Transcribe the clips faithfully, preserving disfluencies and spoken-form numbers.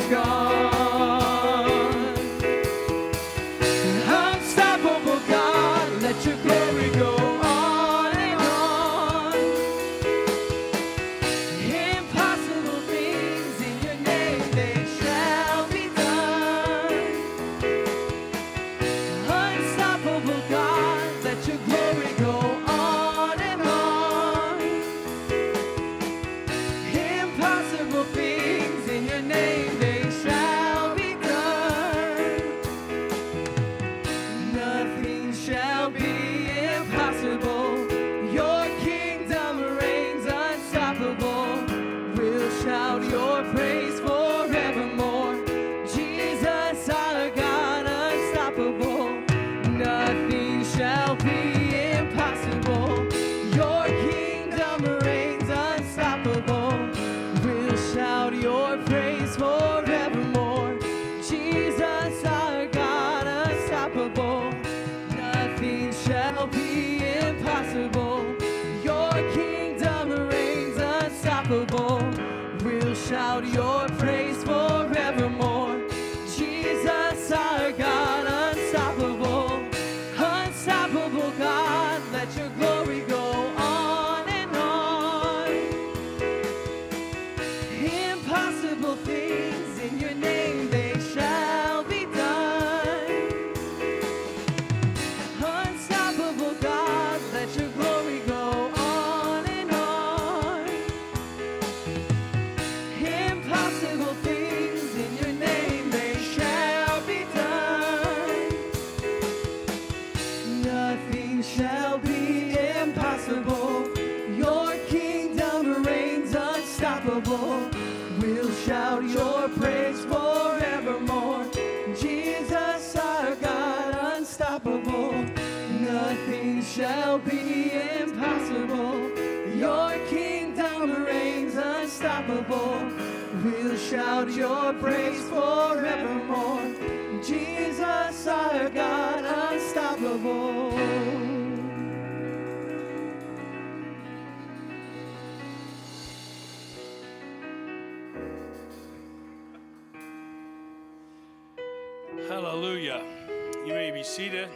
Hallelujah. You may be seated.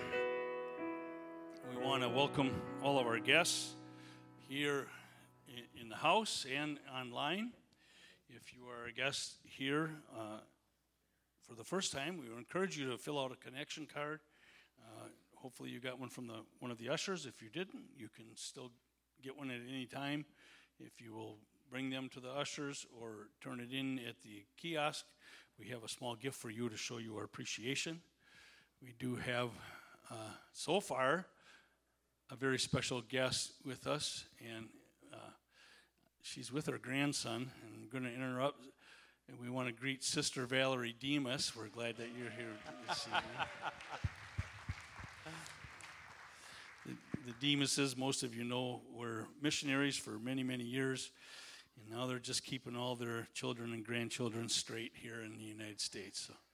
We want to welcome all of our guests here in the house and online. If you are a guest here uh, for the first time, we would encourage you to fill out a connection card. Uh, hopefully you got one from the one of the ushers. If you didn't, you can still get one at any time. If you will bring them to the ushers or turn it in at the kiosk, we have a small gift for you to show you our appreciation. We do have, uh, so far, a very special guest with us, and uh, she's with her grandson, and I'm going to interrupt, and we want to greet Sister Valerie Demas. We're glad that you're here this evening. The, the Demases, most of you know, were missionaries for many, many years, and now they're just keeping all their children and grandchildren straight here in the United States. So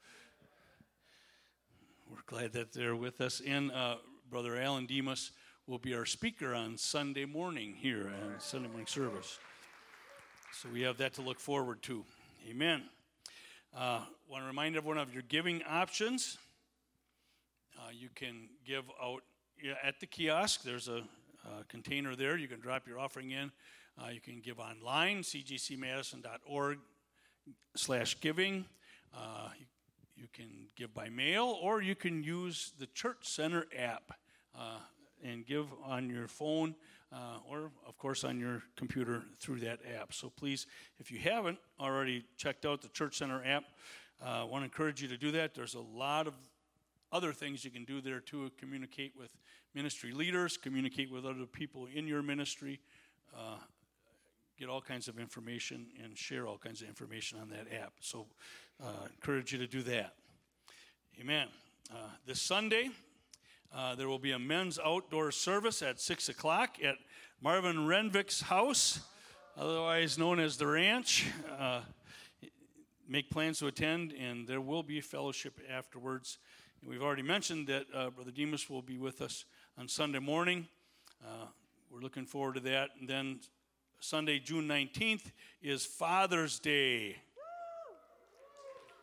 we're glad that they're with us. And uh, Brother Alan Demas will be our speaker on Sunday morning here at Sunday morning service. So we have that to look forward to. Amen. Uh, want to remind everyone of your giving options. Uh, you can give out at the kiosk. There's a, a container there. You can drop your offering in. Uh, you can give online, c g c madison dot org slash giving. Uh, you, you can give by mail, or you can use the Church Center app uh, and give on your phone uh, or, of course, on your computer through that app. So please, if you haven't already checked out the Church Center app, I uh, want to encourage you to do that. There's a lot of other things you can do there to communicate with ministry leaders, communicate with other people in your ministry, uh, get all kinds of information and share all kinds of information on that app. So uh, encourage you to do that. Amen. Uh, this Sunday, uh, there will be a men's outdoor service at six o'clock at Marvin Renvick's house, otherwise known as the Ranch. Uh, make plans to attend, and there will be fellowship afterwards. And we've already mentioned that uh, Brother Demas will be with us on Sunday morning. Uh, we're looking forward to that. And then Sunday, June nineteenth, is Father's Day.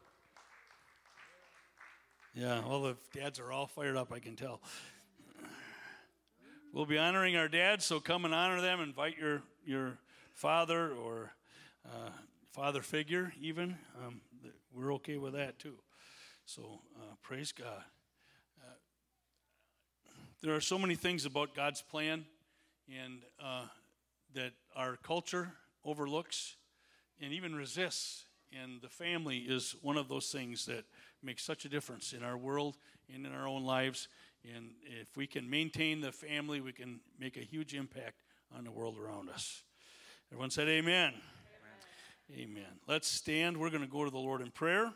Yeah, all the dads are all fired up, I can tell. We'll be honoring our dads, so come and honor them. Invite your your father or uh, father figure even. Um, we're okay with that too. So uh, praise God. Uh, there are so many things about God's plan and uh, that our culture overlooks and even resists. And the family is one of those things that makes such a difference in our world and in our own lives. And if we can maintain the family, we can make a huge impact on the world around us. Everyone said amen. Amen. Amen. Let's stand. We're going to go to the Lord in prayer.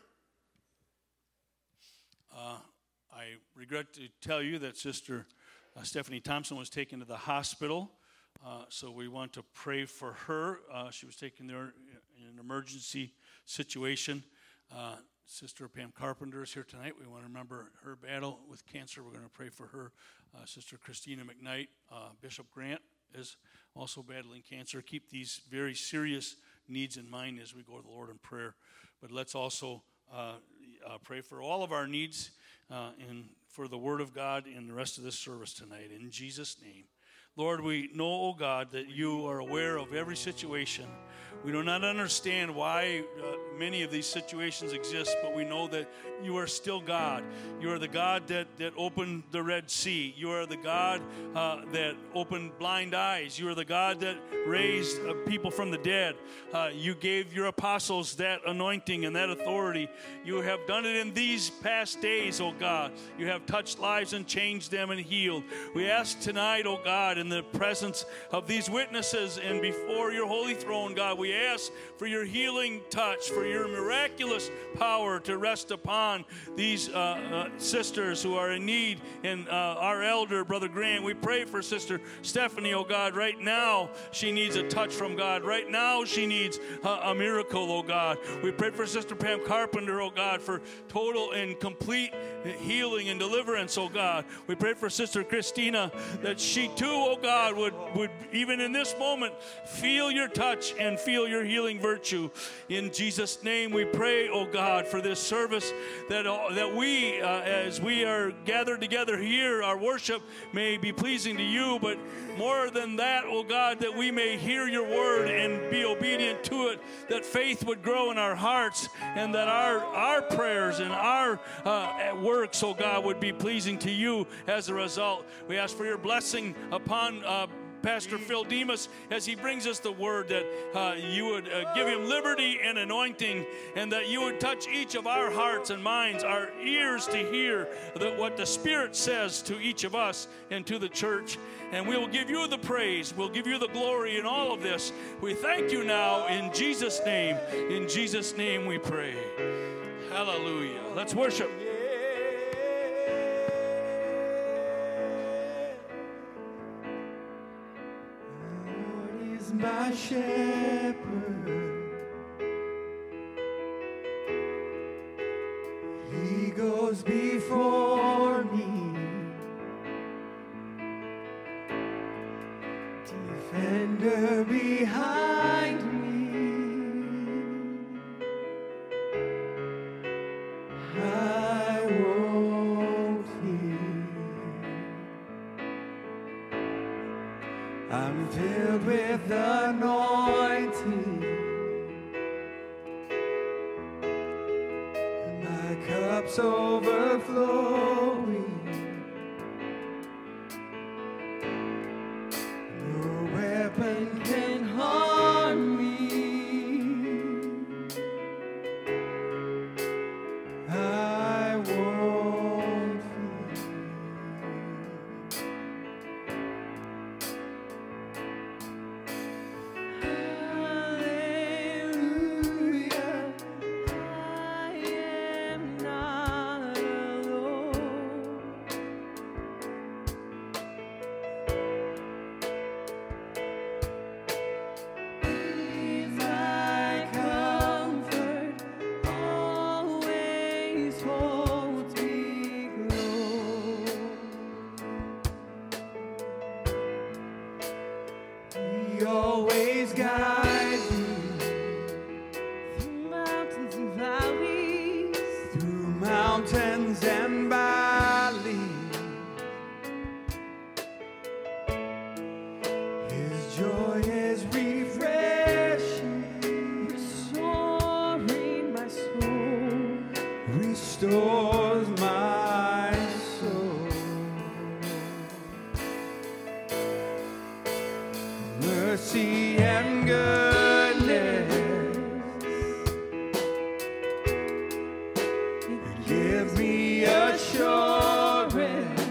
Uh, I regret to tell you that Sister uh, Stephanie Thompson was taken to the hospital. Uh, so we want to pray for her. Uh, she was taken there in an emergency situation. Uh, Sister Pam Carpenter is here tonight. We want to remember her battle with cancer. We're going to pray for her. Uh, Sister Christina McKnight, uh, Bishop Grant is also battling cancer. Keep these very serious needs in mind as we go to the Lord in prayer. But let's also uh, uh, pray for all of our needs uh, and for the Word of God in the rest of this service tonight. In Jesus' name. Lord, we know, oh God, that you are aware of every situation. We do not understand why uh, many of these situations exist, but we know that you are still God. You are the God that, that opened the Red Sea. You are the God uh, that opened blind eyes. You are the God that raised uh, people from the dead. Uh, you gave your apostles that anointing and that authority. You have done it in these past days, oh God. You have touched lives and changed them and healed. We ask tonight, oh God, in the presence of these witnesses and before your holy throne, God, we ask for your healing touch, for your miraculous power to rest upon these uh, uh, sisters who are in need. And uh, our elder, Brother Grant, we pray for Sister Stephanie, oh God. Right now, she needs a touch from God. Right now, she needs uh, a miracle, oh God. We pray for Sister Pam Carpenter, oh God, for total and complete healing and deliverance, oh God. We pray for Sister Christina that she too, oh God, would, would even in this moment feel your touch and feel your healing virtue. In Jesus' name we pray, oh God, for this service that, uh, that we, uh, as we are gathered together here, our worship may be pleasing to you, but more than that, oh God, that we may hear your word and be obedient to it, that faith would grow in our hearts, and that our, our prayers and our uh, works, oh God, would be pleasing to you as a result. We ask for your blessing upon uh, Pastor Phil Demas as he brings us the word, that uh, you would uh, give him liberty and anointing, and that you would touch each of our hearts and minds, our ears to hear that what the Spirit says to each of us and to the church. And we will give you the praise. We'll give you the glory in all of this. We thank you now in Jesus' name. In Jesus' name we pray. Hallelujah. Let's worship. My shepherd, he goes before me, defender behind me. I won't fear. I'm filled with anointing, and my cup's overflowing. No weapon can harm me. I won't fear. He always guides me through mountains and valleys, through mountains and valleys. His joy is refreshing, restoring my soul, restores my soul. Mercy and goodness give me assurance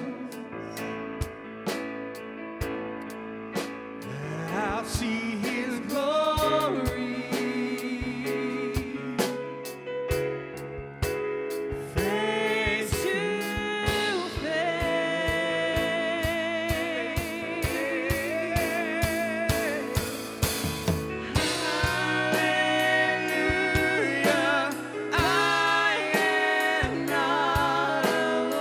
that I'll see His glory face to face. Hallelujah, I am not alone.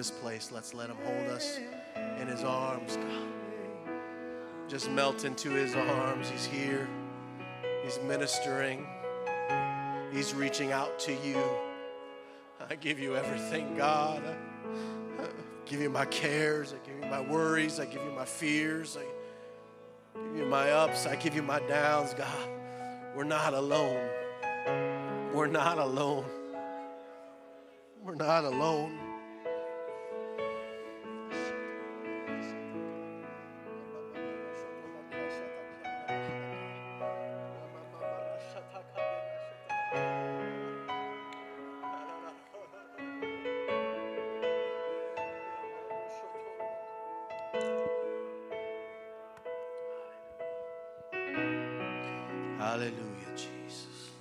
this place. Let's let him hold us in his arms, God. Just melt into his arms. He's here. He's ministering. He's reaching out to you. I give you everything, God. I give you my cares. I give you my worries. I give you my fears. I give you my ups. I give you my downs, God. We're not alone. We're not alone. We're not alone. Hallelujah, Jesus.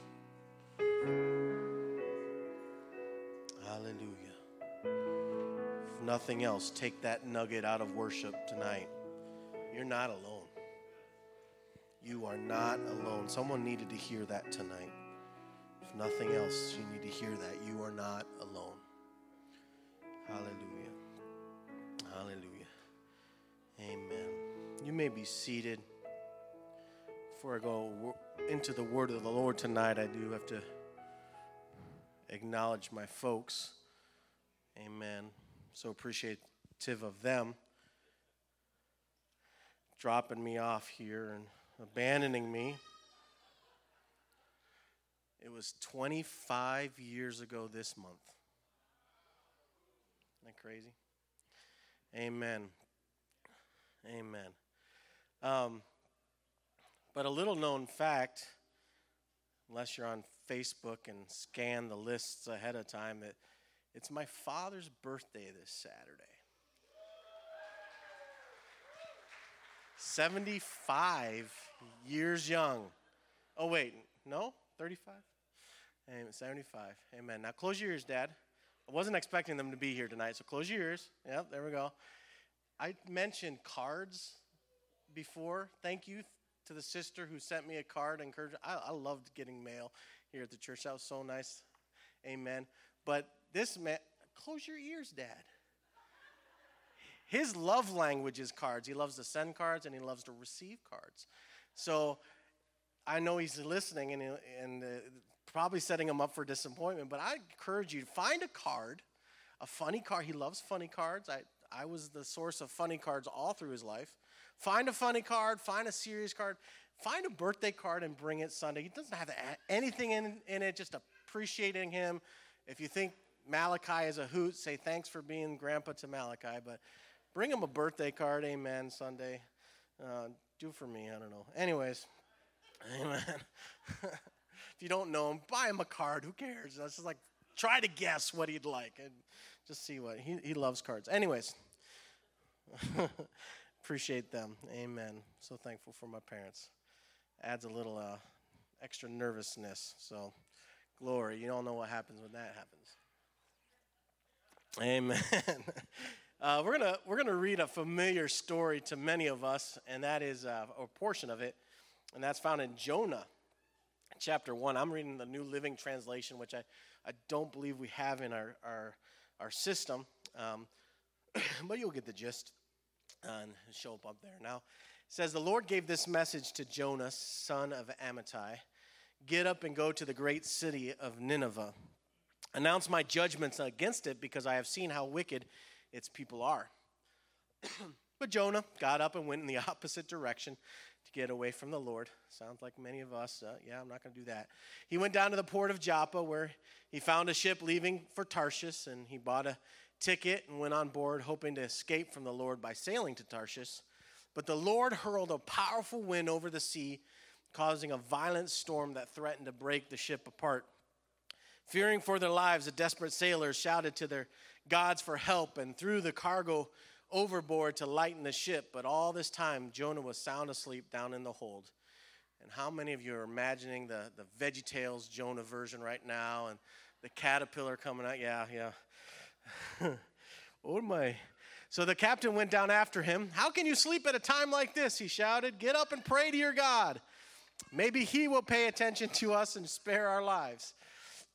Hallelujah. If nothing else, take that nugget out of worship tonight. You're not alone. You are not alone. Someone needed to hear that tonight. If nothing else, you need to hear that. You are not alone. Hallelujah. Hallelujah. Amen. You may be seated. Before I go into the word of the Lord tonight, I do have to acknowledge my folks. Amen. So appreciative of them dropping me off here and abandoning me. It was twenty-five years ago this month. Isn't that crazy? Amen. Amen. Um, but a little known fact, unless you're on Facebook and scan the lists ahead of time, that it's my father's birthday this Saturday. seventy-five years young. Oh, wait, no? thirty-five? Amen, seventy-five. Amen. Now close your ears, Dad. I wasn't expecting them to be here tonight, so close your ears. Yep, there we go. I mentioned cards before. Thank you to the sister who sent me a card. Encourage. I, I loved getting mail here at the church. That was so nice. Amen. But this man, close your ears, Dad. His love language is cards. He loves to send cards and he loves to receive cards. So I know he's listening and, and uh, probably setting him up for disappointment, but I encourage you to find a card, a funny card. He loves funny cards. I, I was the source of funny cards all through his life. Find a funny card, find a serious card, find a birthday card and bring it Sunday. He doesn't have to add anything in, in it, just appreciating him. If you think Malachi is a hoot, say thanks for being grandpa to Malachi, but bring him a birthday card, amen, Sunday. Uh, do for me, I don't know. Anyways, amen. If you don't know him, buy him a card. Who cares? That's just like, try to guess what he'd like and just see what. He, he loves cards. Anyways, appreciate them. Amen. So thankful for my parents. Adds a little uh, extra nervousness. So, glory. You don't know what happens when that happens. Amen. Uh, we're gonna we're gonna read a familiar story to many of us, and that is uh, a portion of it, and that's found in Jonah, chapter one. I'm reading the New Living Translation, which I, I don't believe we have in our our, our system, um, but you'll get the gist and show up up there. Now, it says, the Lord gave this message to Jonah, son of Amittai. Get up and go to the great city of Nineveh. Announce my judgments against it, because I have seen how wicked its people are. But Jonah got up and went in the opposite direction to get away from the Lord. Sounds like many of us. Uh, yeah, I'm not going to do that. He went down to the port of Joppa, where he found a ship leaving for Tarshish, and he bought a ticket and went on board, hoping to escape from the Lord by sailing to Tarshish. But the Lord hurled a powerful wind over the sea, causing a violent storm that threatened to break the ship apart. Fearing for their lives, the desperate sailors shouted to their gods for help and threw the cargo overboard to lighten the ship. But all this time, Jonah was sound asleep down in the hold. And how many of you are imagining the, the VeggieTales Jonah version right now, and the caterpillar coming out? Yeah, yeah. Oh my. So the captain went down after him. How can you sleep at a time like this? He shouted. Get up and pray to your God. Maybe he will pay attention to us and spare our lives.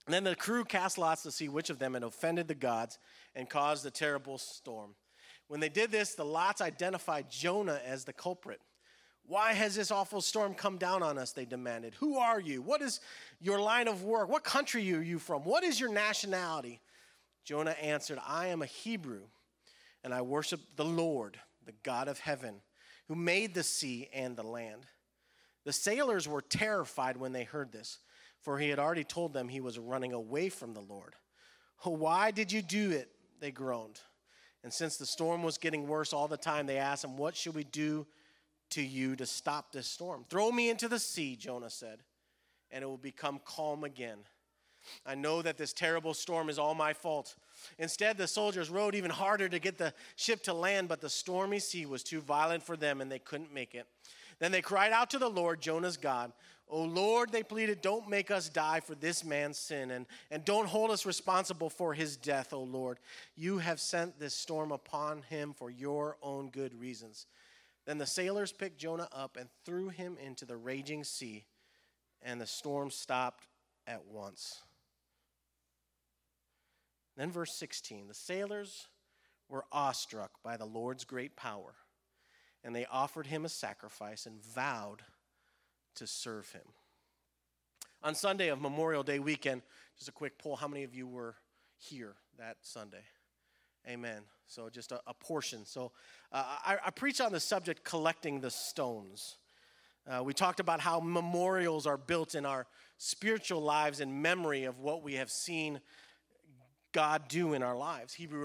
And then the crew cast lots to see which of them had offended the gods and caused the terrible storm. When they did this, the lots identified Jonah as the culprit. Why has this awful storm come down on us, they demanded. Who are you? What is your line of work? What country are you from? What is your nationality? Jonah answered, I am a Hebrew, and I worship the Lord, the God of heaven, who made the sea and the land. The sailors were terrified when they heard this, for he had already told them he was running away from the Lord. Oh, why did you do it? They groaned. And since the storm was getting worse all the time, they asked him, what should we do to you to stop this storm? Throw me into the sea, Jonah said, and it will become calm again. I know that this terrible storm is all my fault. Instead, the soldiers rowed even harder to get the ship to land, but the stormy sea was too violent for them, and they couldn't make it. Then they cried out to the Lord, Jonah's God. O Lord, they pleaded, don't make us die for this man's sin, and, and don't hold us responsible for his death, O Lord. You have sent this storm upon him for your own good reasons. Then the sailors picked Jonah up and threw him into the raging sea, and the storm stopped at once. Then verse sixteen, the sailors were awestruck by the Lord's great power, and they offered him a sacrifice and vowed to serve him. On Sunday of Memorial Day weekend, just a quick poll, how many of you were here that Sunday? Amen. So just a, a portion. So uh, I, I preach on the subject, collecting the stones. Uh, we talked about how memorials are built in our spiritual lives in memory of what we have seen God do in our lives. Hebrews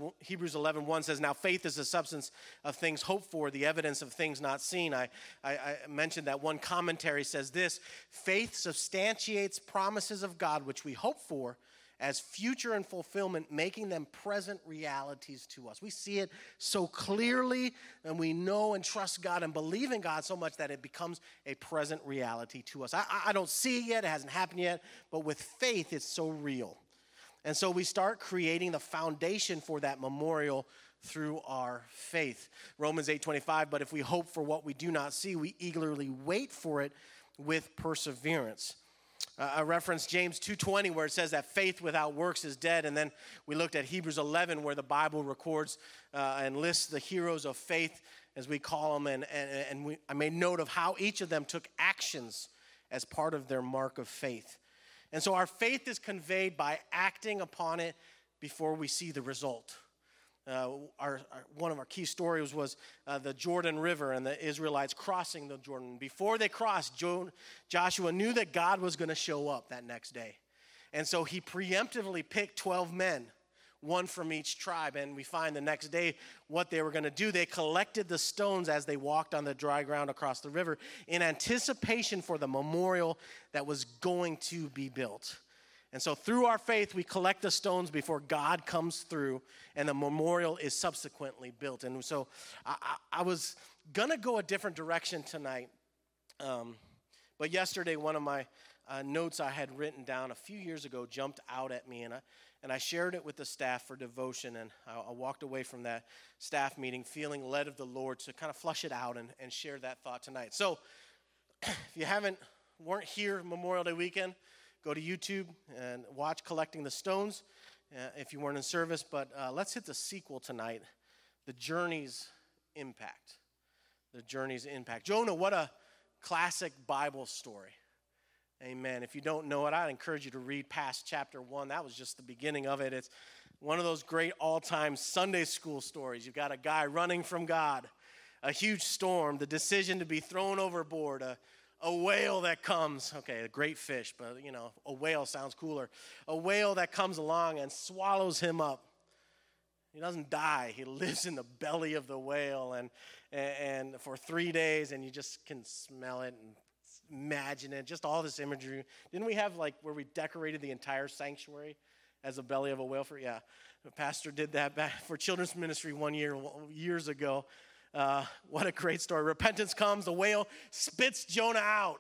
eleven one says, now faith is the substance of things hoped for, the evidence of things not seen. I, I, I mentioned that one commentary says this, faith substantiates promises of God which we hope for as future and fulfillment, making them present realities to us. We see it so clearly, and we know and trust God and believe in God so much that it becomes a present reality to us. I, I don't see it yet, it hasn't happened yet, but with faith it's so real. And so we start creating the foundation for that memorial through our faith. Romans eight twenty-five, but if we hope for what we do not see, we eagerly wait for it with perseverance. Uh, I referenced James two twenty where it says that faith without works is dead. And then we looked at Hebrews eleven where the Bible records uh, and lists the heroes of faith, as we call them. And, and, and we, I made note of how each of them took actions as part of their mark of faith. And so our faith is conveyed by acting upon it before we see the result. Uh, our, our, one of our key stories was uh, the Jordan River and the Israelites crossing the Jordan. Before they crossed, jo- Joshua knew that God was going to show up that next day. And so he preemptively picked twelve men, one from each tribe. And we find the next day what they were going to do. They collected the stones as they walked on the dry ground across the river in anticipation for the memorial that was going to be built. And so through our faith, we collect the stones before God comes through, and the memorial is subsequently built. And so I, I, I was going to go a different direction tonight. Um, but yesterday, one of my uh, notes I had written down a few years ago jumped out at me, and I, and I shared it with the staff for devotion. And I, I walked away from that staff meeting feeling led of the Lord to kind of flush it out and, and share that thought tonight. So if you haven't, weren't here Memorial Day weekend, go to YouTube and watch Collecting the Stones uh, if you weren't in service. But uh, let's hit the sequel tonight, The Journey's Impact. The Journey's Impact. Jonah, what a classic Bible story. Amen. If you don't know it, I'd encourage you to read past chapter one. That was just the beginning of it. It's one of those great all-time Sunday school stories. You've got a guy running from God, a huge storm, the decision to be thrown overboard, a A whale that comes, okay, a great fish, but, you know, a whale sounds cooler. A whale that comes along and swallows him up. He doesn't die. He lives in the belly of the whale and and for three days, and you just can smell it and imagine it, just all this imagery. Didn't we have, like, where we decorated the entire sanctuary as a belly of a whale? For Yeah, the pastor did that back for children's ministry one year, years ago. Uh, what a great story. Repentance comes, the whale spits Jonah out.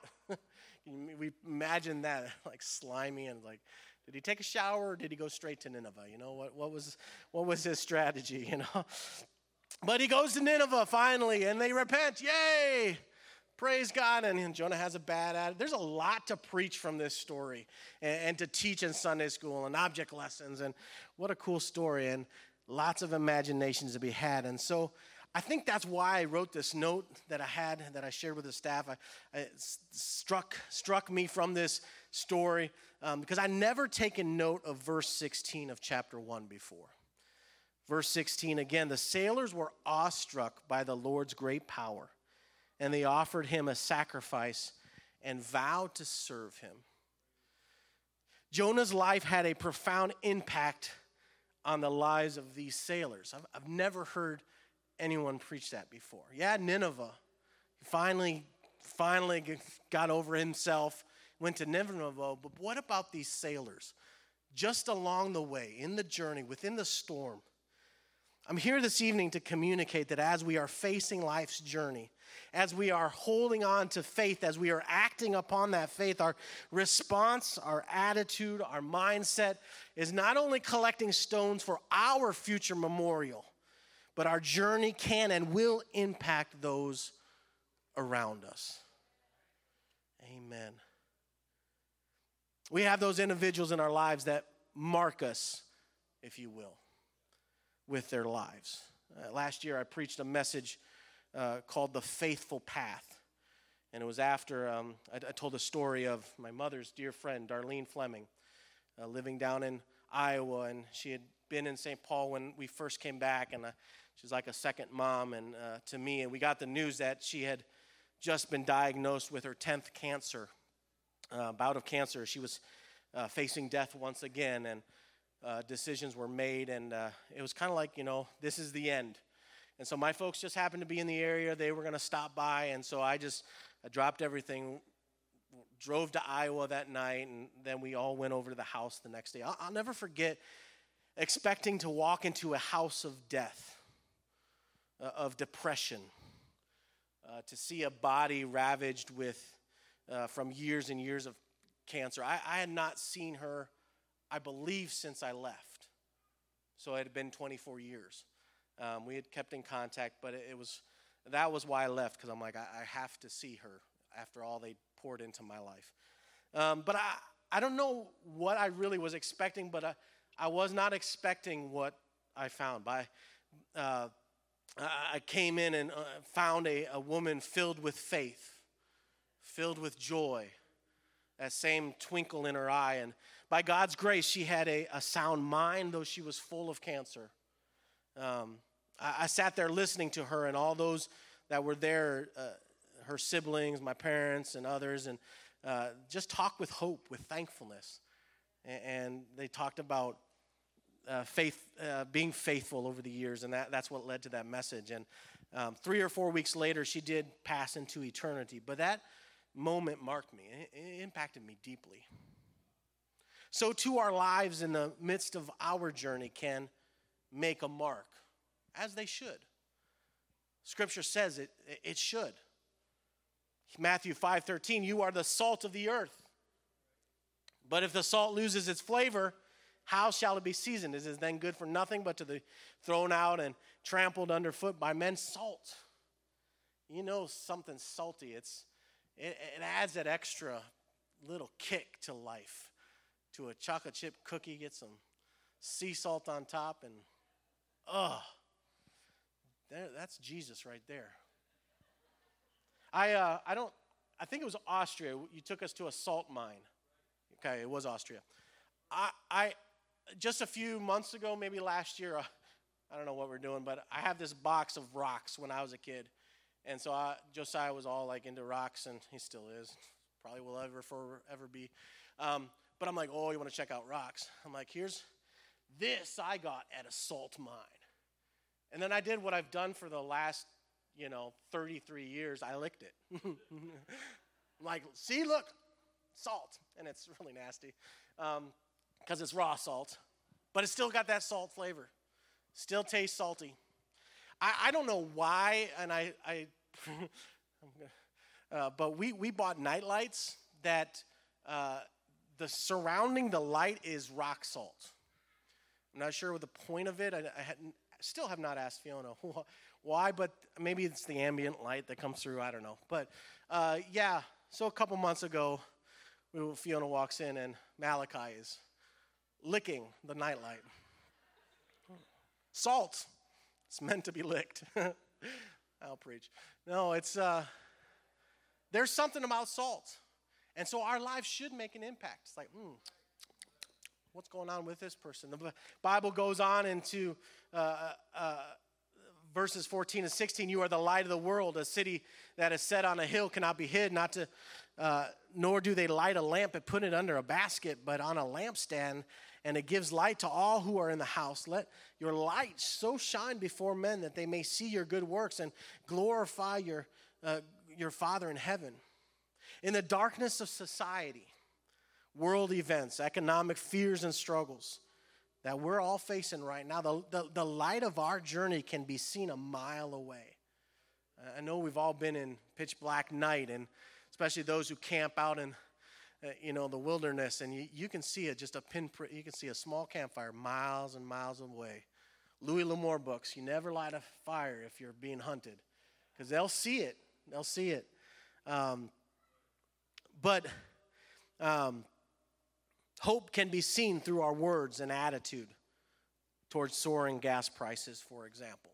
We imagine that, like slimy and like, did he take a shower or did he go straight to Nineveh? You know, what, what was what was his strategy, you know? But he goes to Nineveh finally and they repent. Yay! praise God, and Jonah has a bad attitude. There's a lot to preach from this story and, and to teach in Sunday school and object lessons, and what a cool story, and lots of imaginations to be had. And so I think that's why I wrote this note that I had, that I shared with the staff. I, I, it struck, struck me from this story um, because I never taken note of verse sixteen of chapter one before. Verse sixteen, again, the sailors were awestruck by the Lord's great power, and they offered him a sacrifice and vowed to serve him. Jonah's life had a profound impact on the lives of these sailors. I've, I've never heard anyone preach that before. Yeah, Nineveh. He finally, finally got over himself, went to Nineveh, but what about these sailors? Just along the way, in the journey, within the storm. I'm here this evening to communicate that as we are facing life's journey, as we are holding on to faith, as we are acting upon that faith, our response, our attitude, our mindset is not only collecting stones for our future memorial, but our journey can and will impact those around us. Amen. We have those individuals in our lives that mark us, if you will, with their lives. Uh, last year I preached a message uh, called The Faithful Path. And it was after um, I, I told a story of my mother's dear friend, Darlene Fleming, uh, living down in Iowa. And she had been in Saint Paul when we first came back. And uh, she's like a second mom and uh, to me. And we got the news that she had just been diagnosed with her tenth cancer, uh, bout of cancer. She was uh, facing death once again. And Uh, decisions were made, and uh, it was kind of like, you know, this is the end. And so my folks just happened to be in the area. They were going to stop by, and so I just I dropped everything, drove to Iowa that night, and then we all went over to the house the next day. I'll, I'll never forget expecting to walk into a house of death, uh, of depression, uh, to see a body ravaged with, uh, from years and years of cancer. I, I had not seen her, I believe, since I left. So it had been twenty-four years. Um, we had kept in contact, but it, it was that was why I left, because I'm like, I, I have to see her after all they poured into my life. Um, but I, I don't know what I really was expecting, but I, I was not expecting what I found. By, uh, I came in and uh, found a, a woman filled with faith, filled with joy, that same twinkle in her eye. And by God's grace, she had a, a sound mind, though she was full of cancer. Um, I, I sat there listening to her and all those that were there, uh, her siblings, my parents, and others, and uh, just talk with hope, with thankfulness. And, and they talked about uh, faith, uh, being faithful over the years, and that, that's what led to that message. And um, three or four weeks later, she did pass into eternity. But that moment marked me. It, it impacted me deeply. So too our lives in the midst of our journey can make a mark, as they should. Scripture says it, it should. Matthew five thirteen, you are the salt of the earth. But if the salt loses its flavor, how shall it be seasoned? Is it then good for nothing but to be thrown out and trampled underfoot by men? Salt. You know something salty. It's it, it adds that extra little kick to life. To a chocolate chip cookie, get some sea salt on top, and oh, there, that's Jesus right there. I uh, I don't. I think it was Austria. You took us to a salt mine. Okay, it was Austria. I I just a few months ago, maybe last year. Uh, I don't know what we're doing, but I have this box of rocks when I was a kid, and so I, Josiah was all like into rocks, and he still is. Probably will ever forever be. Um, but I'm like, oh, you want to check out rocks? I'm like, here's this I got at a salt mine, and then I did what I've done for the last, you know, thirty-three years. I licked it. I'm like, see, look, salt. And it's really nasty because um, it's raw salt. But it's still got that salt flavor. Still tastes salty. I, I don't know why, and I, I uh, but we, we bought night lights that uh, the surrounding the light is rock salt. I'm not sure what the point of it. I, I hadn't, still have not asked Fiona why, but maybe it's the ambient light that comes through. I don't know. But, uh, yeah, so a couple months ago, we, Fiona walks in, and Malachi is licking the nightlight. Salt. It's meant to be licked. I'll preach. No, it's, uh, there's something about salt. And so our lives should make an impact. It's like, hmm, what's going on with this person? The Bible goes on into uh, uh, verses fourteen and sixteen. You are the light of the world. A city that is set on a hill cannot be hid. Not to, uh, nor do they light a lamp and put it under a basket, but on a lampstand, and it gives light to all who are in the house. Let your light so shine before men that they may see your good works and glorify your uh, your Father in heaven. In the darkness of society, world events, economic fears and struggles that we're all facing right now, the, the, the light of our journey can be seen a mile away. I know we've all been in pitch black night, and especially those who camp out in uh, you know, the wilderness, and you, you can see it, just a pinprick, you can see a small campfire miles and miles away. Louis L'Amour books, you never light a fire if you're being hunted, because they'll see it. They'll see it. Um, but um, hope can be seen through our words and attitude towards soaring gas prices, for example.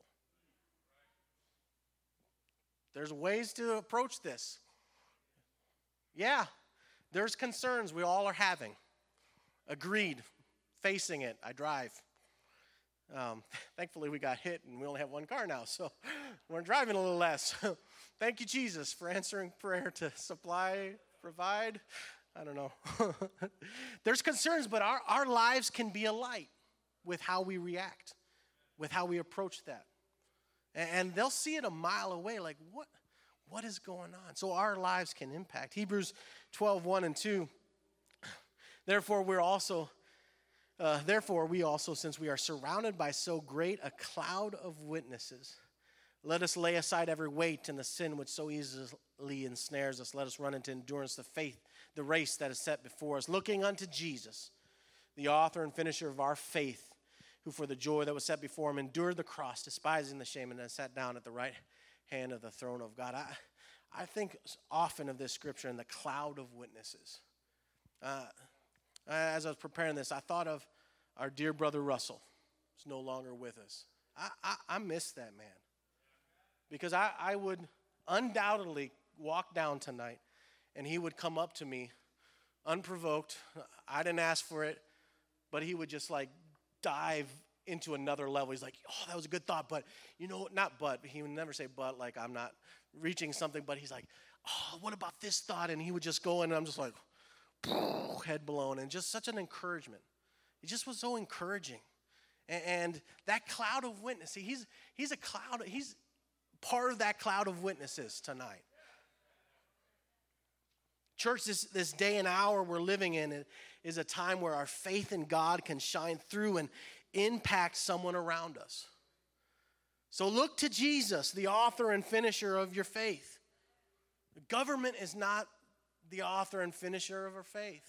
There's ways to approach this. Yeah, there's concerns we all are having. Agreed. Facing it. I drive. Um, thankfully, we got hit, and we only have one car now, so we're driving a little less. Thank you, Jesus, for answering prayer to supply, provide. I don't know. There's concerns, but our, our lives can be a light with how we react, with how we approach that. And, and they'll see it a mile away, like, what, what is going on? So our lives can impact. Hebrews twelve, one and two. Therefore, we're also... Uh, therefore, we also, since we are surrounded by so great a cloud of witnesses, let us lay aside every weight and the sin which so easily ensnares us. Let us run into endurance the faith, the race that is set before us, looking unto Jesus, the author and finisher of our faith, who for the joy that was set before him endured the cross, despising the shame, and then sat down at the right hand of the throne of God. I, I think often of this scripture in the cloud of witnesses. Uh, As I was preparing this, I thought of our dear brother Russell, who's no longer with us. I, I, I miss that man. Because I, I would undoubtedly walk down tonight, and he would come up to me unprovoked. I didn't ask for it, but he would just like dive into another level. He's like, oh, that was a good thought, but, you know, not but. He would never say but, like I'm not reaching something, but he's like, oh, what about this thought? And he would just go in, and I'm just like, head blown, and just such an encouragement. It just was so encouraging. And, and that cloud of witnesses, see, he's he's a cloud, he's part of that cloud of witnesses tonight. Church, this, this day and hour we're living in is a time where our faith in God can shine through and impact someone around us. So look to Jesus, the author and finisher of your faith. The government is not the author and finisher of our faith.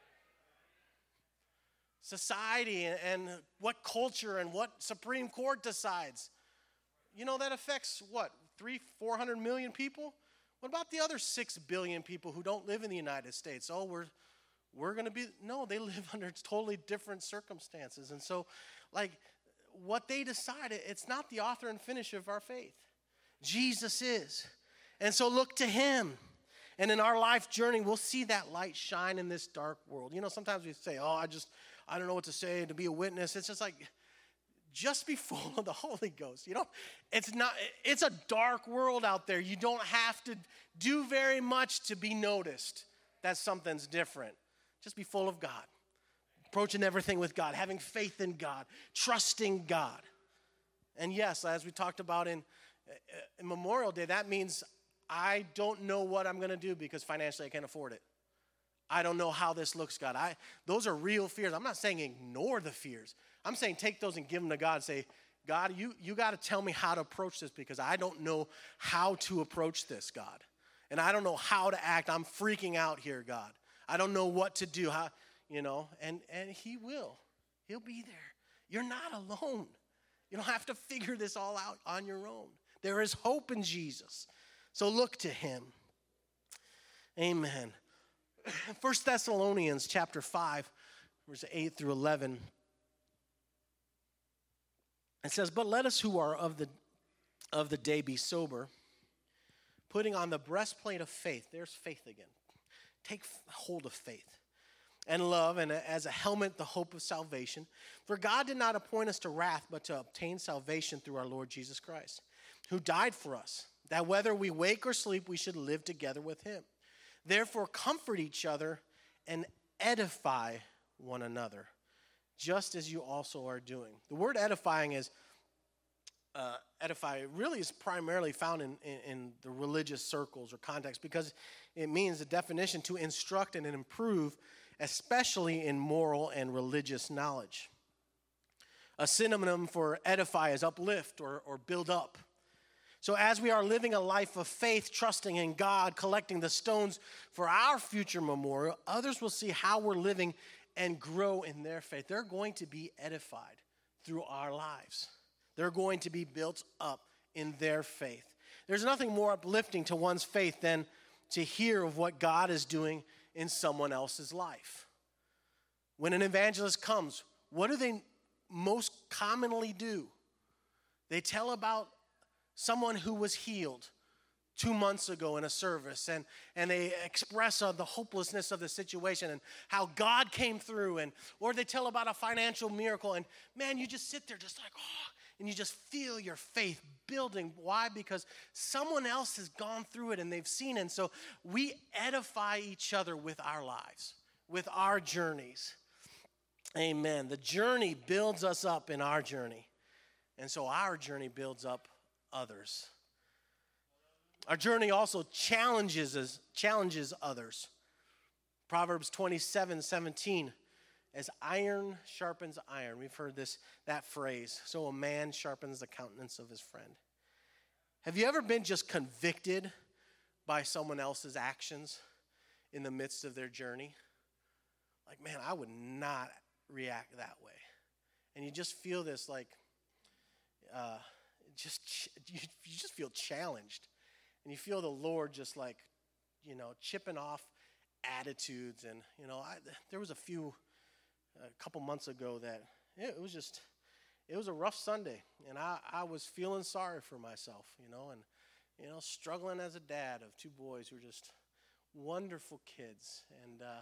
Society and, and what culture and what Supreme Court decides, you know, that affects what, three, four hundred million people? What about the other six billion people who don't live in the United States? Oh, we're we're going to be, no, they live under totally different circumstances. And so, like, what they decide, it's not the author and finisher of our faith. Jesus is. And so look to him. And in our life journey, we'll see that light shine in this dark world. You know, sometimes we say, oh, I just, I don't know what to say to be a witness. It's just like, just be full of the Holy Ghost. You know, it's not, it's a dark world out there. You don't have to do very much to be noticed that something's different. Just be full of God. Approaching everything with God, having faith in God, trusting God. And yes, as we talked about in, in Memorial Day, that means I don't know what I'm going to do because financially I can't afford it. I don't know how this looks, God. I those are real fears. I'm not saying ignore the fears. I'm saying take those and give them to God and say, God, you, you got to tell me how to approach this because I don't know how to approach this, God. And I don't know how to act. I'm freaking out here, God. I don't know what to do, how, you know, and, and he will. He'll be there. You're not alone. You don't have to figure this all out on your own. There is hope in Jesus. So look to him. Amen. First Thessalonians chapter five, verse eight through eleven. It says, but let us who are of the of the day be sober, putting on the breastplate of faith. There's faith again. Take hold of faith. And love, and as a helmet, the hope of salvation. For God did not appoint us to wrath, but to obtain salvation through our Lord Jesus Christ, who died for us, that whether we wake or sleep, we should live together with him. Therefore, comfort each other and edify one another, just as you also are doing. The word edifying is, uh, edify really is primarily found in, in, in the religious circles or context, because it means the definition to instruct and improve, especially in moral and religious knowledge. A synonym for edify is uplift or, or build up. So as we are living a life of faith, trusting in God, collecting the stones for our future memorial, others will see how we're living and grow in their faith. They're going to be edified through our lives. They're going to be built up in their faith. There's nothing more uplifting to one's faith than to hear of what God is doing in someone else's life. When an evangelist comes, what do they most commonly do? They tell about someone who was healed two months ago in a service, and, and they express uh, the hopelessness of the situation and how God came through, and or they tell about a financial miracle, and man, you just sit there just like, oh, and you just feel your faith building. Why? Because someone else has gone through it and they've seen it. And so we edify each other with our lives, with our journeys. Amen. The journey builds us up in our journey. And so our journey builds up others. Our journey also challenges us, challenges others. Proverbs twenty-seven seventeen, as iron sharpens iron. We've heard this, that phrase. So a man sharpens the countenance of his friend. Have you ever been just convicted by someone else's actions in the midst of their journey? Like, man, I would not react that way. And you just feel this like, uh, just you, you just feel challenged. And you feel the Lord just like, you know, chipping off attitudes. And, you know, I, there was a few, a couple months ago that it was just, it was a rough Sunday. And I, I was feeling sorry for myself, you know, and, you know, struggling as a dad of two boys who were just wonderful kids. And uh,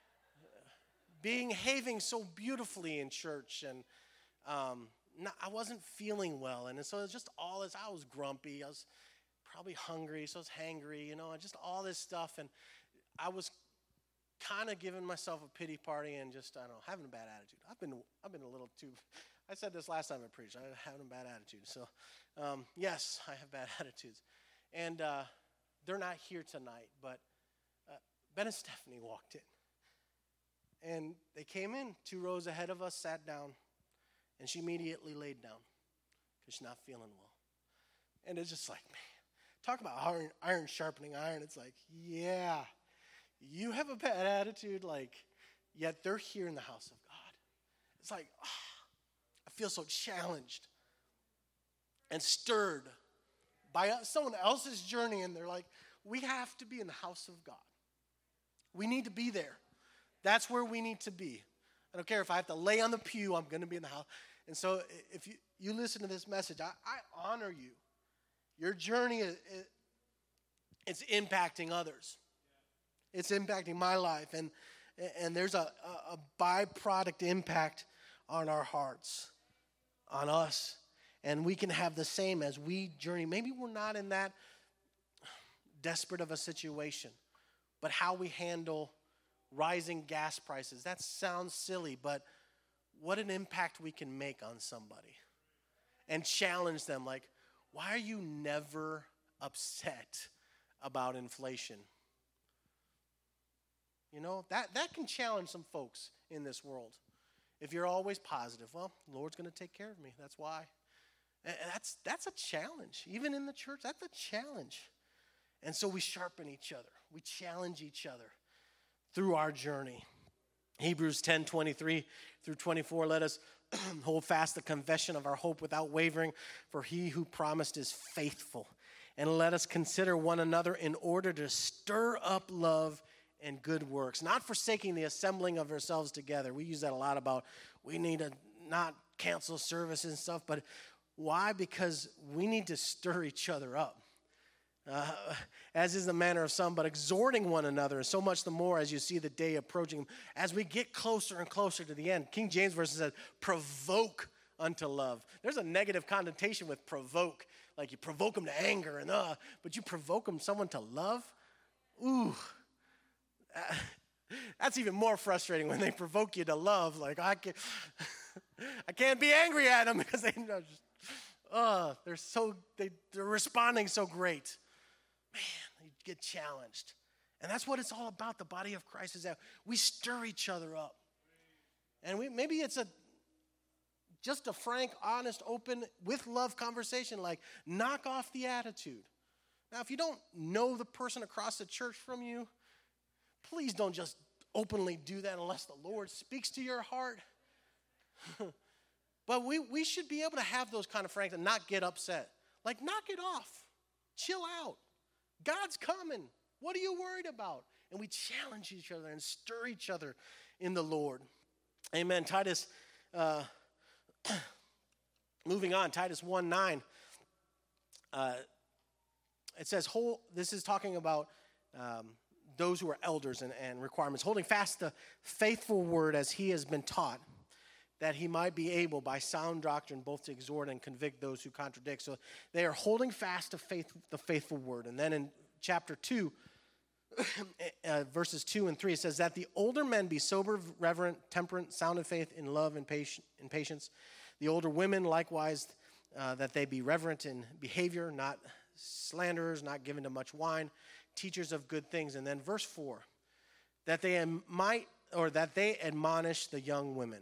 behaving so beautifully in church. And um, not, I wasn't feeling well. And so it was just all this, I was grumpy. I was probably hungry, so I was hangry, you know, and just all this stuff. And I was kind of giving myself a pity party and just, I don't know, having a bad attitude. I've been I've been a little too, I said this last time I preached, I'm having a bad attitude. So, um, yes, I have bad attitudes. And uh, they're not here tonight, but uh, Ben and Stephanie walked in. And they came in, two rows ahead of us, sat down, and she immediately laid down because she's not feeling well. And it's just like, man, talk about iron, iron sharpening iron. It's like, yeah, you have a bad attitude, like, yet they're here in the house of God. It's like, oh, I feel so challenged and stirred by someone else's journey, and they're like, we have to be in the house of God. We need to be there. That's where we need to be. I don't care if I have to lay on the pew, I'm going to be in the house. And so if you, you listen to this message, I, I honor you. Your journey, is, it's impacting others. It's impacting my life. And, and there's a, a, a byproduct impact on our hearts, on us. And we can have the same as we journey. Maybe we're not in that desperate of a situation, but how we handle rising gas prices. That sounds silly, but what an impact we can make on somebody. And challenge them like, why are you never upset about inflation? You know, that, that can challenge some folks in this world. If you're always positive, well, the Lord's going to take care of me. That's why. And that's, that's a challenge. Even in the church, that's a challenge. And so we sharpen each other. We challenge each other through our journey. Hebrews ten twenty-three through twenty-four, let us Hold fast the confession of our hope without wavering, for he who promised is faithful. And let us consider one another in order to stir up love and good works, not forsaking the assembling of ourselves together. We use that a lot about we need to not cancel service and stuff, but why? Because we need to stir each other up. Uh, as is the manner of some, but exhorting one another, and so much the more as you see the day approaching. As we get closer and closer to the end, King James Version says, provoke unto love. There's a negative connotation with provoke, like you provoke them to anger, and uh, but you provoke them, someone to love? Ooh, uh, that's even more frustrating when they provoke you to love. Like, I can't, I can't be angry at them because they know just, uh, they're so, they, they're responding so great. Man, you get challenged. And that's what it's all about. The body of Christ is that we stir each other up. And we maybe it's a just a frank, honest, open, with love conversation, like knock off the attitude. Now, if you don't know the person across the church from you, please don't just openly do that unless the Lord speaks to your heart. But we, we should be able to have those kind of frank and not get upset. Like, knock it off. Chill out. God's coming. What are you worried about? And we challenge each other and stir each other in the Lord. Amen. Titus, uh, moving on, Titus one nine. Uh, it says, whole, this is talking about um, those who are elders and, and requirements, holding fast the faithful word as he has been taught, that he might be able by sound doctrine both to exhort and convict those who contradict. So they are holding fast to faith, the faithful word. And then in chapter two, uh, verses two and three, it says that the older men be sober, reverent, temperate, sound in faith, in love and patience. In patience. The older women likewise, uh, that they be reverent in behavior, not slanderers, not given to much wine, teachers of good things. And then verse four, that they might, or that they admonish the young women.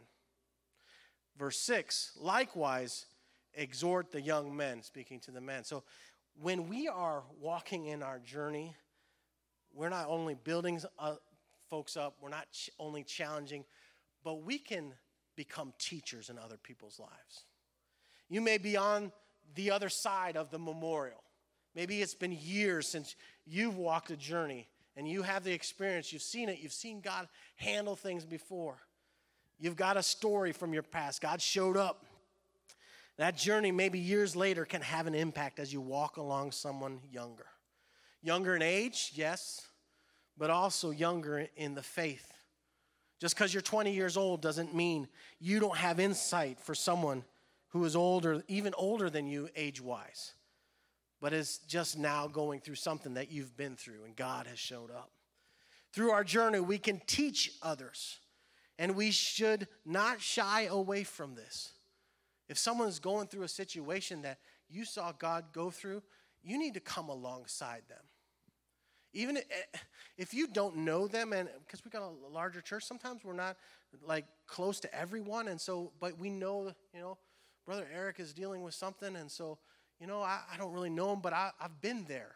Verse six, likewise, exhort the young men, speaking to the men. So when we are walking in our journey, we're not only building uh, folks up, we're not ch- only challenging, but we can become teachers in other people's lives. You may be on the other side of the memorial. Maybe it's been years since you've walked a journey, and you have the experience, you've seen it, you've seen God handle things before. You've got a story from your past. God showed up. That journey, maybe years later, can have an impact as you walk along someone younger. Younger in age, yes, but also younger in the faith. Just because you're twenty years old doesn't mean you don't have insight for someone who is older, even older than you age-wise, but is just now going through something that you've been through, and God has showed up. Through our journey, we can teach others. And we should not shy away from this. If someone's going through a situation that you saw God go through, you need to come alongside them. Even if you don't know them, and because we got a larger church, sometimes we're not like close to everyone, and so, but we know, you know, Brother Eric is dealing with something, and so, you know, I, I don't really know him, but I, I've been there.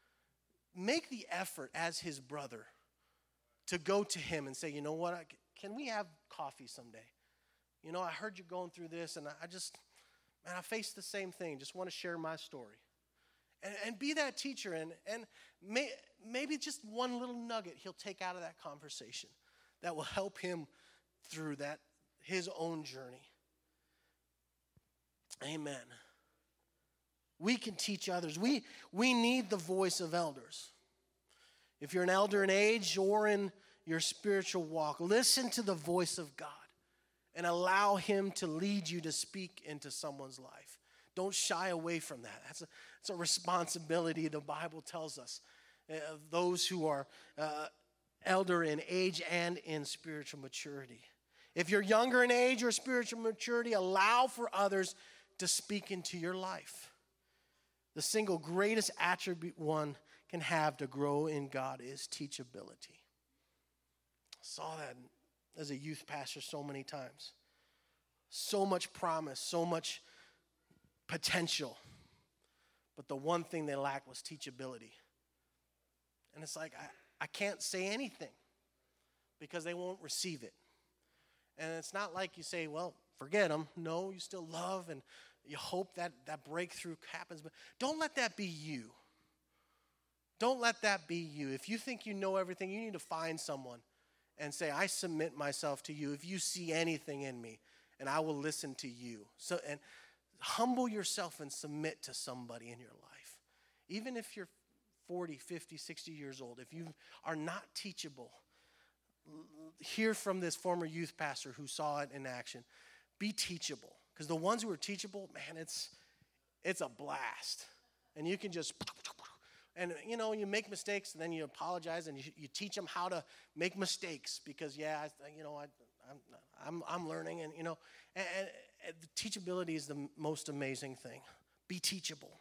Make the effort as his brother to go to him and say, you know what, I, can we have coffee someday? You know, I heard you going through this, and I just, man, I faced the same thing. Just want to share my story. And, and be that teacher, and, and may, maybe just one little nugget he'll take out of that conversation that will help him through that, his own journey. Amen. We can teach others. We, we need the voice of elders. If you're an elder in age or in your spiritual walk, listen to the voice of God and allow him to lead you to speak into someone's life. Don't shy away from that. That's a, that's a responsibility the Bible tells us. Uh, those who are uh, elder in age and in spiritual maturity. If you're younger in age or spiritual maturity, allow for others to speak into your life. The single greatest attribute one can have to grow in God is teachability. I saw that as a youth pastor so many times. So much promise, so much potential. But the one thing they lacked was teachability. And it's like, I, I can't say anything because they won't receive it. And it's not like you say, well, forget them. No, you still love and you hope that that breakthrough happens. But don't let that be you. Don't let that be you. If you think you know everything, you need to find someone and say, I submit myself to you. If you see anything in me, and I will listen to you. So, and humble yourself and submit to somebody in your life. Even if you're forty, fifty, sixty years old, if you are not teachable, hear from this former youth pastor who saw it in action. Be teachable. Because the ones who are teachable, man, it's it's a blast. And you can just, and you know, you make mistakes, and then you apologize, and you, you teach them how to make mistakes. Because, yeah, I, you know, I, I'm, I'm, I'm learning, and, you know, and, and, and teachability is the most amazing thing. Be teachable.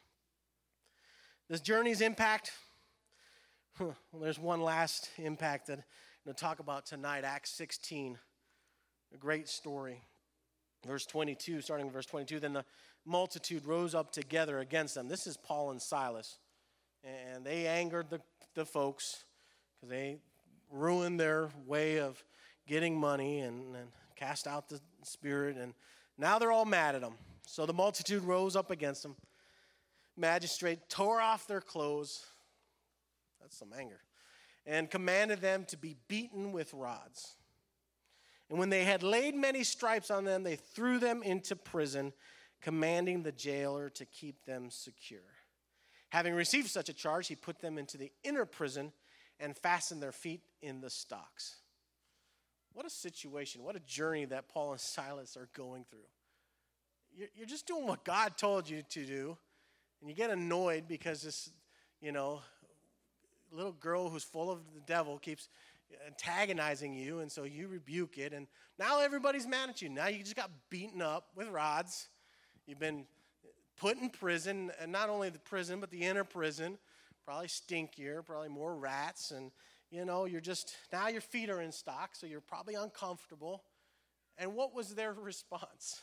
This journey's impact, huh, well, there's one last impact that I'm going to talk about tonight, Acts sixteen, a great story. Verse twenty-two, starting in verse twenty-two, then the multitude rose up together against them. This is Paul and Silas, and they angered the, the folks because they ruined their way of getting money and, and cast out the spirit, and now they're all mad at them. So the multitude rose up against them. Magistrate tore off their clothes, that's some anger, and commanded them to be beaten with rods. And when they had laid many stripes on them, they threw them into prison, commanding the jailer to keep them secure. Having received such a charge, he put them into the inner prison and fastened their feet in the stocks. What a situation, what a journey that Paul and Silas are going through. You're just doing what God told you to do, and you get annoyed because this, you know, little girl who's full of the devil keeps antagonizing you, and so you rebuke it, and now everybody's mad at you. Now you just got beaten up with rods. You've been put in prison, and not only the prison, but the inner prison, probably stinkier, probably more rats, and you know, you're just, now your feet are in stock, so you're probably uncomfortable. And what was their response?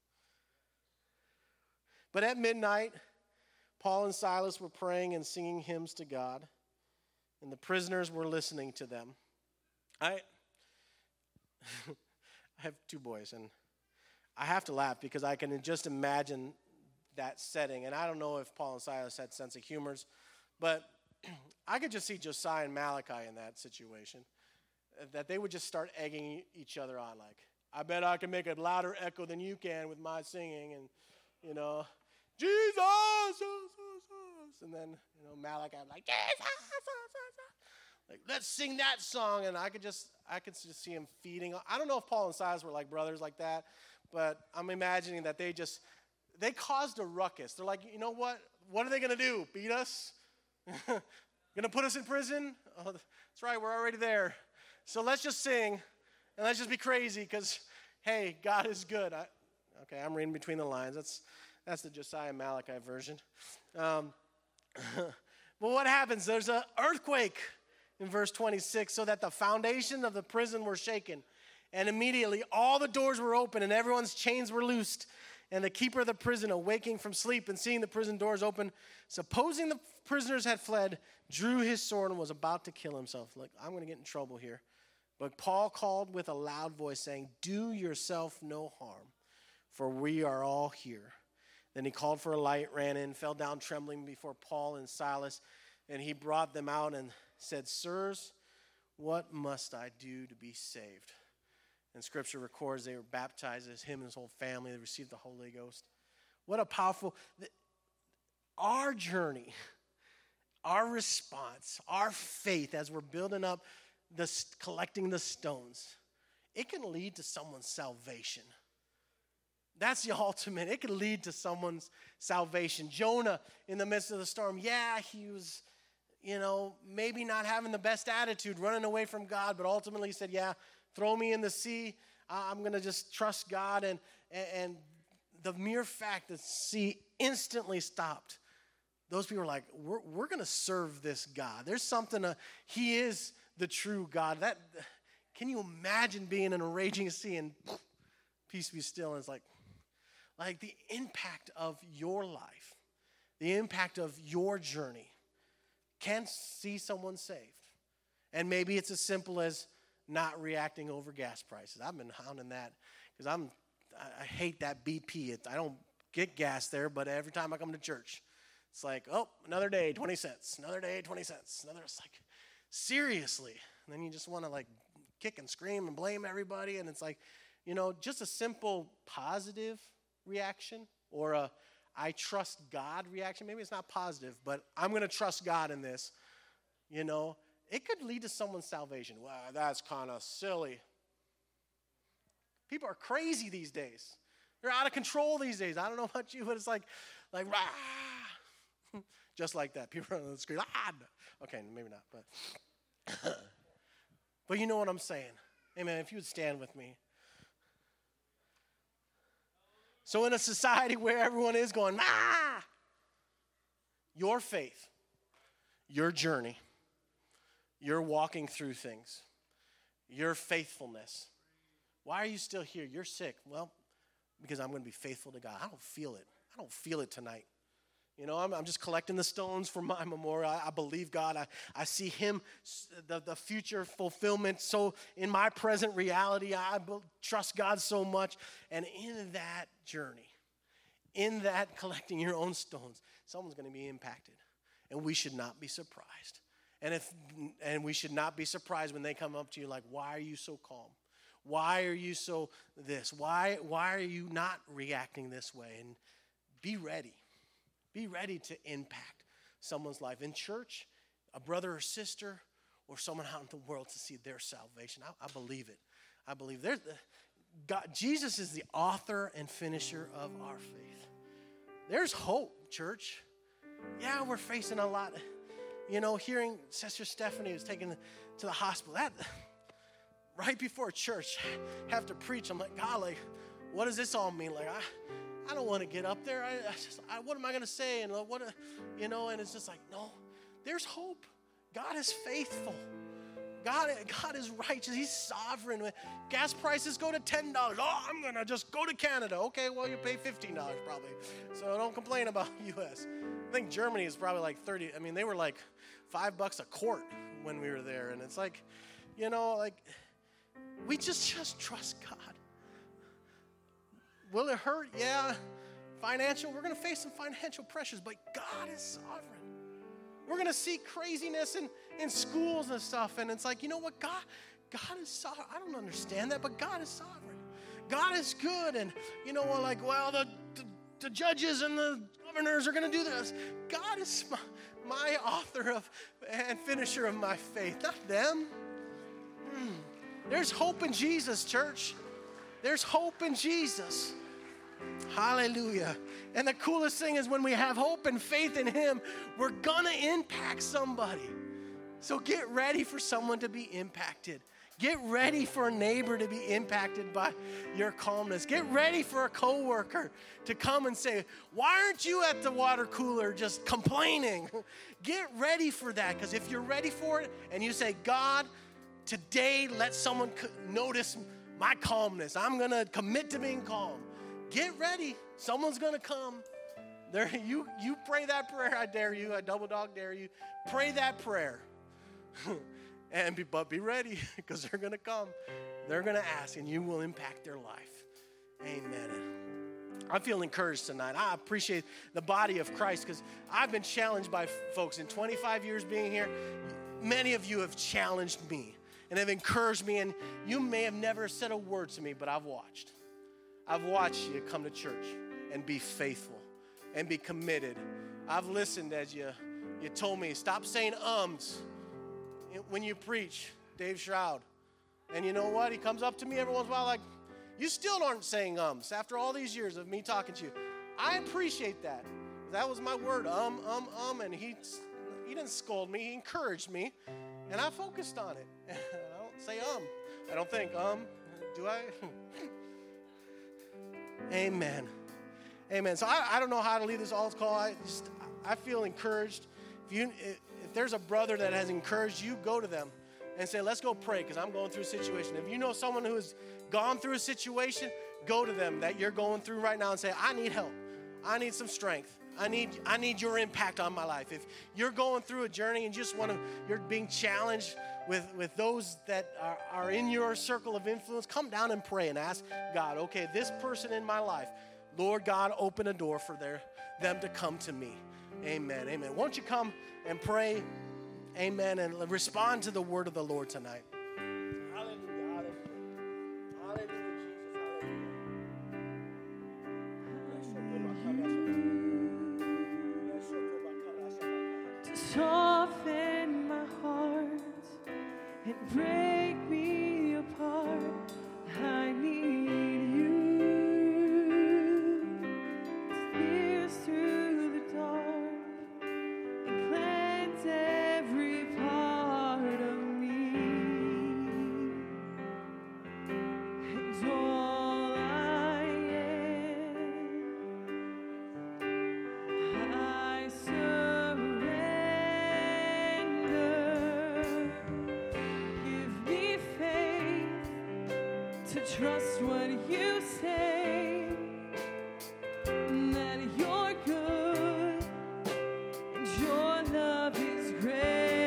But at midnight, Paul and Silas were praying and singing hymns to God, and the prisoners were listening to them. I, I have two boys, and I have to laugh because I can just imagine that setting. And I don't know if Paul and Silas had sense of humors, but I could just see Josiah and Malachi in that situation, that they would just start egging each other on, like, I bet I can make a louder echo than you can with my singing, and, you know, Jesus, and then, you know, Malachi would like, Jesus, like, let's sing that song, and I could just, I could just see him feeding. I don't know if Paul and Silas were like brothers like that, but I'm imagining that they just, they caused a ruckus. They're like, you know what? What are they going to do? Beat us? Going to put us in prison? Oh, that's right, we're already there. So let's just sing, and let's just be crazy, because, hey, God is good. I, okay, I'm reading between the lines. That's that's the Josiah Malachi version. Um, but what happens? There's an earthquake in verse twenty-six, so that the foundation of the prison were shaken. And immediately all the doors were open, and everyone's chains were loosed. And the keeper of the prison, awaking from sleep and seeing the prison doors open, supposing the prisoners had fled, drew his sword and was about to kill himself. Look, I'm going to get in trouble here. But Paul called with a loud voice, saying, do yourself no harm, for we are all here. Then he called for a light, ran in, fell down trembling before Paul and Silas, and he brought them out and said, sirs, what must I do to be saved? And Scripture records they were baptized as him and his whole family. They received the Holy Ghost. What a powerful, our journey, our response, our faith as we're building up, this, collecting the stones, it can lead to someone's salvation. That's the ultimate. It can lead to someone's salvation. Jonah, in the midst of the storm, yeah, he was, you know, maybe not having the best attitude, running away from God, but ultimately he said, yeah, throw me in the sea. I'm going to just trust God. And, and the mere fact that the sea instantly stopped, those people are like, we're, we're going to serve this God. There's something, uh, he is the true God. That, can you imagine being in a raging sea and peace be still? And it's like, like the impact of your life, the impact of your journey can see someone saved. And maybe it's as simple as not reacting over gas prices. I've been hounding that because I'm I, I hate that B P. It, I don't get gas there, but every time I come to church, it's like, oh, another day, twenty cents. Another day, twenty cents. Another, it's like, seriously. And then you just want to like kick and scream and blame everybody. And it's like, you know, just a simple positive reaction or a I trust God reaction. Maybe it's not positive, but I'm going to trust God in this. You know, it could lead to someone's salvation. Wow, that's kind of silly. People are crazy these days. They're out of control these days. I don't know about you, but it's like, like, rah. Just like that. People are on the screen. Ah. Okay, maybe not, but. But you know what I'm saying. Amen. If you would stand with me. So in a society where everyone is going, ah, your faith, your journey, your walking through things, your faithfulness. Why are you still here? You're sick. Well, because I'm going to be faithful to God. I don't feel it. I don't feel it tonight. You know, I'm, I'm just collecting the stones for my memorial. I, I believe God. I, I see him, the, the future fulfillment. So in my present reality, I be, trust God so much. And in that journey, in that collecting your own stones, someone's going to be impacted. And we should not be surprised. And if and we should not be surprised when they come up to you like, why are you so calm? Why are you so this? Why, why are you not reacting this way? And be ready. Be ready to impact someone's life in church, a brother or sister, or someone out in the world to see their salvation. I, I believe it. I believe there's God. Jesus is the author and finisher of our faith. There's hope, church. Yeah, we're facing a lot. You know, hearing Sister Stephanie was taken to the hospital. That right before church, have to preach. I'm like, God, like, what does this all mean? Like, I. I don't want to get up there. I, I just, I, what am I going to say? And what, you know, and it's just like, no, there's hope. God is faithful. God, God is righteous. He's sovereign. When gas prices go to ten dollars. Oh, I'm going to just go to Canada. Okay, well, you pay fifteen dollars probably. So don't complain about U S. I think Germany is probably like thirty. I mean, they were like five bucks a quart when we were there. And it's like, you know, like we just, just trust God. Will it hurt? Yeah. Financial, we're going to face some financial pressures, but God is sovereign. We're going to see craziness in, in schools and stuff, and it's like, you know what? God, God is sovereign. I don't understand that, but God is sovereign. God is good, and you know what? Like, well, the, the, the judges and the governors are going to do this. God is my, my author of and finisher of my faith, not them. Hmm. There's hope in Jesus, church. There's hope in Jesus. Hallelujah. And the coolest thing is when we have hope and faith in him, we're going to impact somebody. So get ready for someone to be impacted. Get ready for a neighbor to be impacted by your calmness. Get ready for a coworker to come and say, why aren't you at the water cooler just complaining? Get ready for that, because if you're ready for it and you say, God, today let someone notice my calmness. I'm going to commit to being calm. Get ready. Someone's going to come. There, you, you pray that prayer. I dare you. I double dog dare you. Pray that prayer. and be, But be ready, because they're going to come. They're going to ask, and you will impact their life. Amen. I feel encouraged tonight. I appreciate the body of Christ, because I've been challenged by folks in twenty-five years being here. Many of you have challenged me and have encouraged me, and you may have never said a word to me, but I've watched. I've watched you come to church and be faithful and be committed. I've listened as you, you told me, stop saying ums when you preach, Dave Shroud. And you know what? He comes up to me every once in a while like, you still aren't saying ums after all these years of me talking to you. I appreciate that. That was my word, um, um, um, and he, he didn't scold me. He encouraged me, and I focused on it. I don't say um. I don't think, um, do I? Amen. Amen. So I, I don't know how to lead this altar call. I just I feel encouraged. If you if, if there's a brother that has encouraged you, go to them and say, let's go pray, because I'm going through a situation. If you know someone who has gone through a situation, go to them that you're going through right now and say, I need help. I need some strength. I need I need your impact on my life. If you're going through a journey and you just want to, you're being challenged with, with those that are, are in your circle of influence, come down and pray and ask God, okay, this person in my life, Lord God, open a door for their, them to come to me. Amen, amen. Won't you come and pray, amen, and respond to the word of the Lord tonight. Hallelujah, hallelujah. Hallelujah, To soften my heart and break me apart, I need you. To pierce through the dark and cleanse every part of me. And all I am, I surrender. Give me faith to trust what you say, that you're good and your love is great.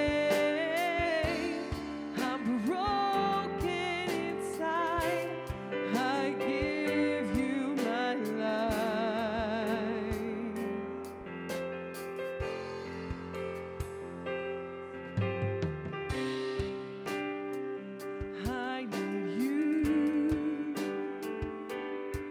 I'm broken inside, I give you my life. I need you.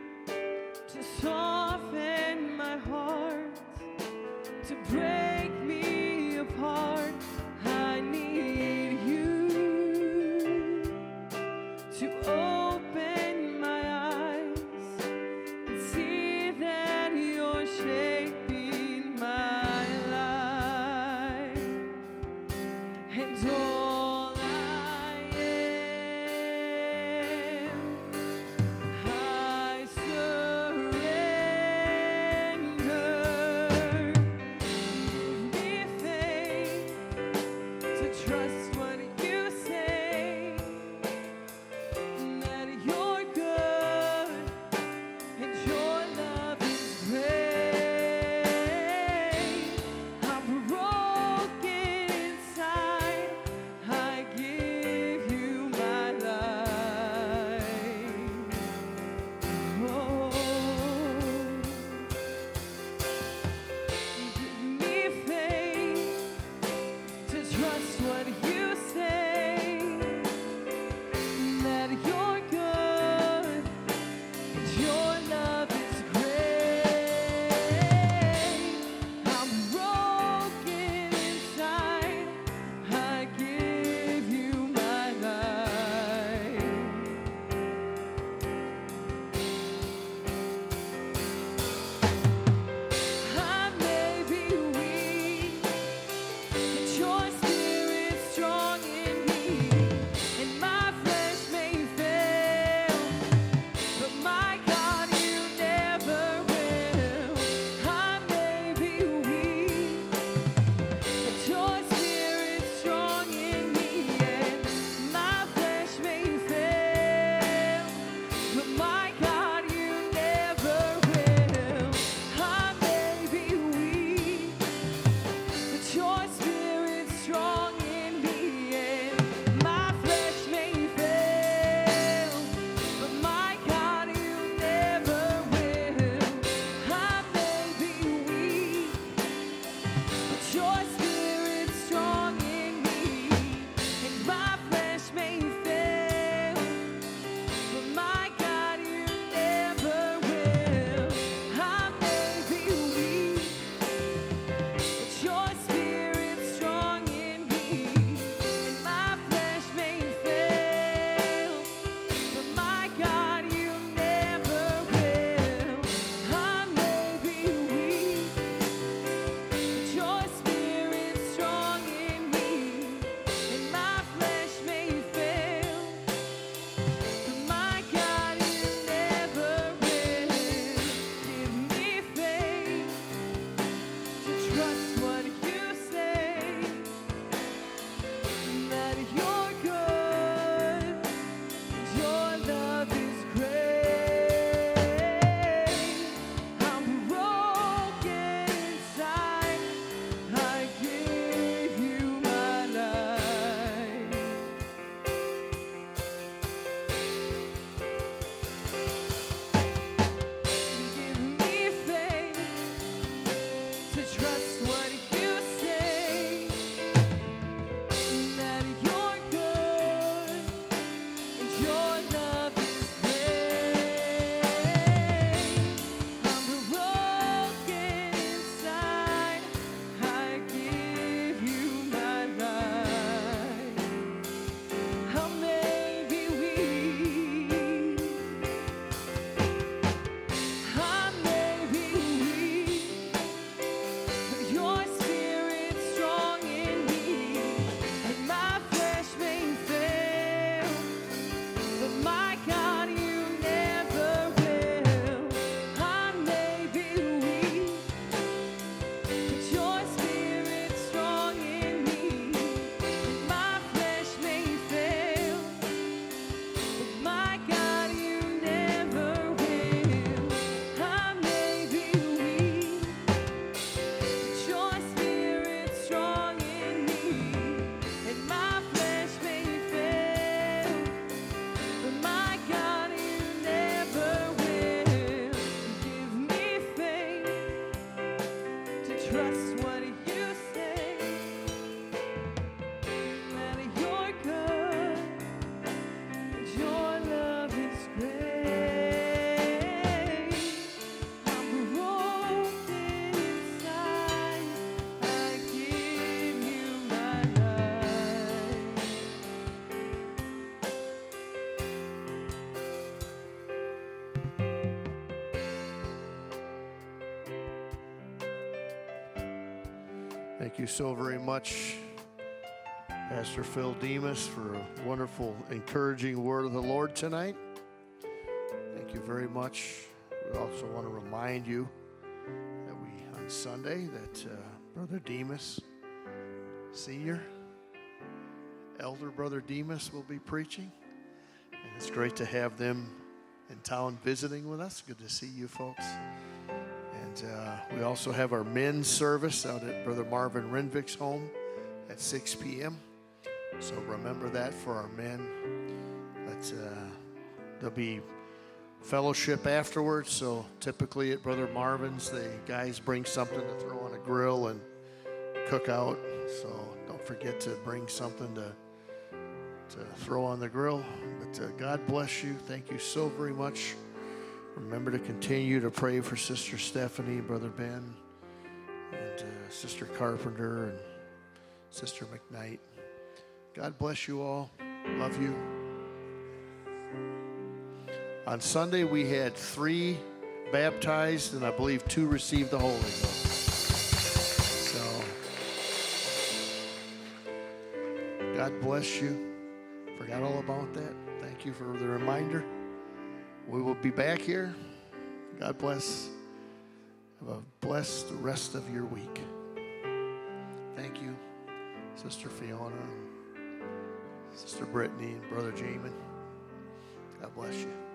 Thank you so very much, Pastor Phil Demas, for a wonderful, encouraging word of the Lord tonight. Thank you very much. We also want to remind you that we, on Sunday, that uh, Brother Demas, Senior, Elder Brother Demas will be preaching. And it's great to have them in town visiting with us. Good to see you folks. And uh, we also have our men's service out at Brother Marvin Renvick's home at six p.m. So remember that for our men. But uh, there'll be fellowship afterwards. So typically at Brother Marvin's, the guys bring something to throw on a grill and cook out. So don't forget to bring something to to throw on the grill. But uh, God bless you. Thank you so very much. Remember to continue to pray for Sister Stephanie, Brother Ben, and uh, Sister Carpenter, and Sister McKnight. God bless you all. Love you. On Sunday, we had three baptized, and I believe two received the Holy Ghost. So, God bless you. Forgot all about that. Thank you for the reminder. We will be back here. God bless. Have a blessed rest of your week. Thank you, Sister Fiona, Sister Brittany, and Brother Jamin. God bless you.